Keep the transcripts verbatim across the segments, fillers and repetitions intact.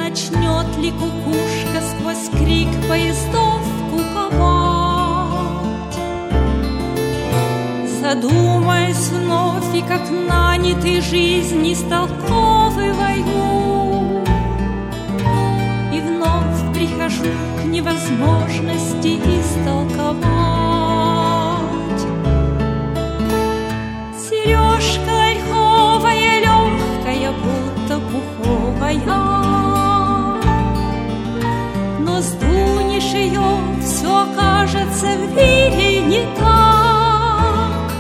начнет ли кукушка сквозь крик поездов куковать. Задумаюсь вновь, и как нанятый жизни истолковываю, и вновь прихожу к невозможности истолковать. Сережка ольховая, легкая, будто пуховая, но сдунешь ее, все окажется в мире не так.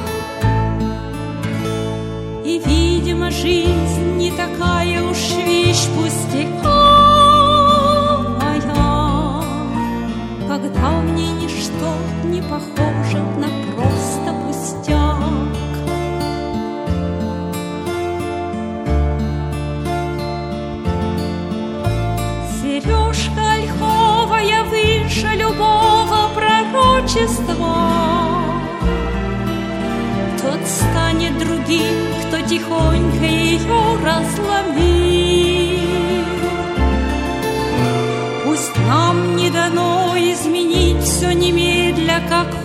И, видимо, жизнь не такая уж вещь пустяковая, когда в ней ничто не похоже на просто пустяк. Сережка ольховая выше любого пророчества, тот станет другим, кто тихонько ее разломил. Пусть нам не дано изменить все немедля, как